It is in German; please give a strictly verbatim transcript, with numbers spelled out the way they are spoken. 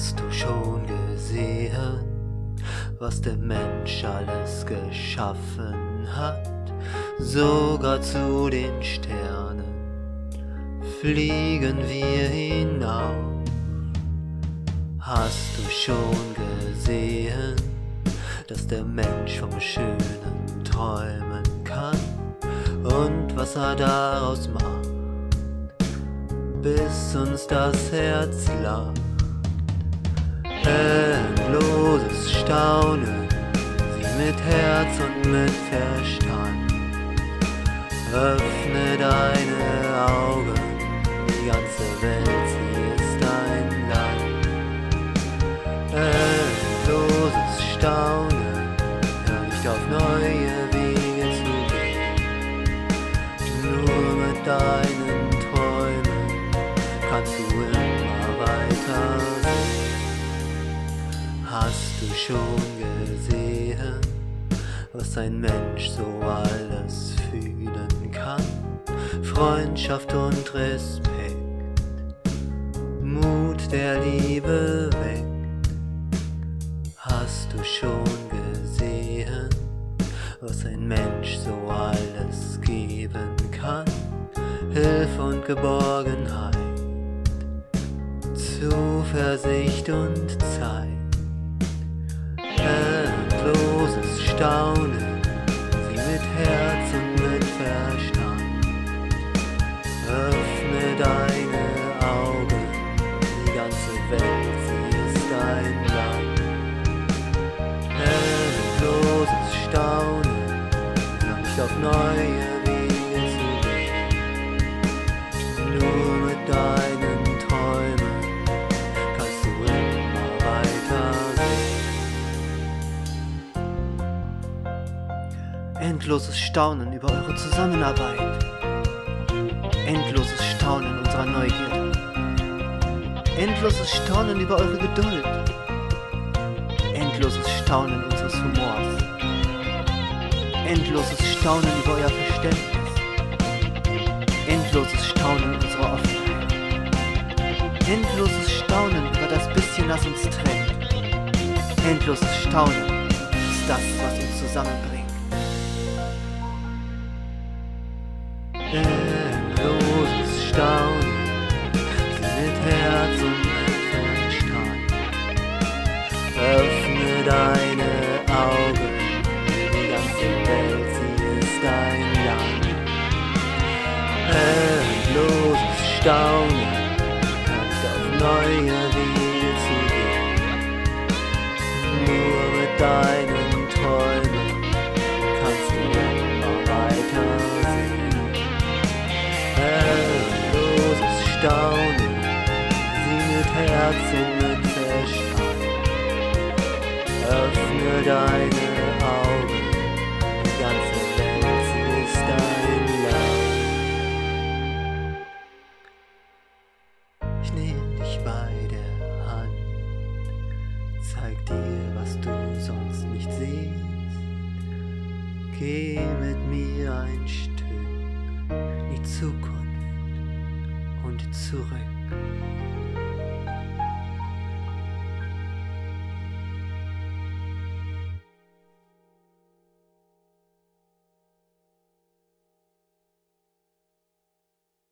Hast du schon gesehen, was der Mensch alles geschaffen hat? Sogar zu den Sternen fliegen wir hinauf. Hast du schon gesehen, dass der Mensch vom Schönen träumen kann und was er daraus macht, bis uns das Herz lacht? Endloses Staunen, sieh mit Herz und mit Verstand. Öffne deine Augen, die ganze Welt, sie ist dein Land. Endloses Staunen, hör nicht auf, neue Wege zu gehen. Nur mit deinen Träumen kannst du immer weiter sehen. Hast du schon gesehen, was ein Mensch so alles fühlen kann? Freundschaft und Respekt, Mut, der Liebe weckt. Hast du schon gesehen, was ein Mensch so alles geben kann? Hilfe und Geborgenheit, Zuversicht und Zeit. Endloses Staunen, sieh mit Herz und mit Verstand. Öffne deine Augen, die ganze Welt, sie ist dein Land. Endloses Staunen, hör nicht auf, neue Wege zu gehen. Nur mit deinen Träumen kannst du immer weiter sehen. Endloses Staunen über eure Zusammenarbeit. Endloses Staunen unserer Neugierde. Endloses Staunen über eure Geduld. Endloses Staunen unseres Humors. Endloses Staunen über euer Verständnis. Endloses Staunen unserer Offenheit. Endloses Staunen über das bisschen, das uns trennt. Endloses Staunen ist das, was uns zusammenbringt. Endloses Staunen, sieh mit Herz und mit Verstand. Öffne deine Augen, die ganze Welt, sie ist dein Land. Endloses Staunen, kannst auf neue Wege zu gehen. Nur mit deinen Träumen kannst du immer weiter sehen. Endloses Staunen, sieh mit Herz und mit Verstand. Öffne deine Augen, die ganze Welt, sie ist dein Land. Ich nehm dich bei der Hand, zeig dir, was du sonst nicht siehst. Geh mit mir ein Stück, die Zukunft und zurück.